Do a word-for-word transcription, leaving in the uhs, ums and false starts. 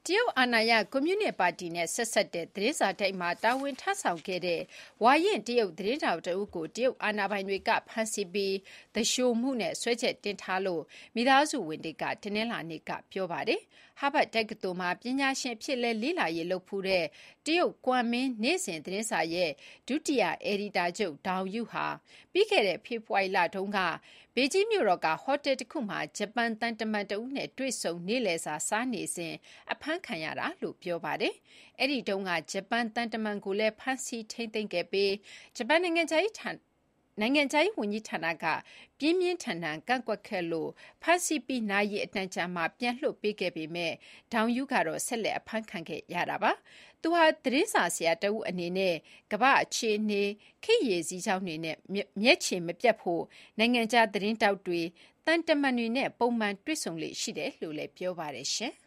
တရုတ်အာဏာရကွန်မြူနစ်ပါတီနဲ့ဆက်စပ်တဲ့သတင်းစာတိုက်မှာတာဝန်ထမ်းဆောင်ခဲ့တဲ့ဝါရင့်တရုတ်သတင်းထောက်တဦးကိုတရုတ်အာဏာပိုင်တွေကဖမ်းဆီးပြီးသူလျှိုမှုနဲ့စွဲချက်တင်ထားလို့မိသားစုဝင်တွေကတနင်္လာနေ့ကပြောပါတယ်။ဟာဗတ်တက္ကသိုလ်မှာပညာရှင်အဖြစ်လေ့လာရေးလုပ်ဖူးတဲ့တရုတ်ကွမ်မင်းနေ့စဉ်သတင်းစာရဲ့ဒုတိယအယ်ဒီတာချုပ်ဒေါင်ယူဟာပြီးခဲ့တဲ့ဖေဖော်ဝါရီလတုန်းကဘေကျင်းမြို့တော်ကဟိုတယ်တစ်ခုမှာဂျပန်တန်တမန်တဦးနဲ့တွေ့ဆုံနေ့လည်စာစားနေစဉ်အဖမ်းခံရတာလို့ပြောပါတယ်။အဲ့ဒီတုန်းကဂျပန်တန်တမန်ကိုလည်းဖမ်းဆီးထိန်းသိမ်းခဲ့ပြီးဂျပန်နိုင်ငံခြားရေးဌာနနိုင်ငံခြားရေးဝန်ကြီးဌာနကပြင်းပြင်းထန်ထန်ကန့်ကွက်ခဲ့လို့ဖမ်းဆီးပြီးနာရီအတန်ကြာမှပြန်လွှတ်ပေးခဲ့ပေမဲ့ဒေါင်ယူကတော့ဆက်လက်အဖမ်းခံခဲ့ရတာပါ။သူဟာသတင်းစာဆရာတဦးအနေနဲ့ကမ္ဘာအခြေအနေခေတ်ရည်စည်းကြောင်းတွေနဲ့မျက်ခြေမပြတ်ဖို့နိုင်ငံခြားသတင်းတောက်တွေတန်တမန်တွေနဲ့ပုံမှန်တွေ့ဆုံလေရှိတယ်လို့လည်းပြောပါတယ်ရှင်။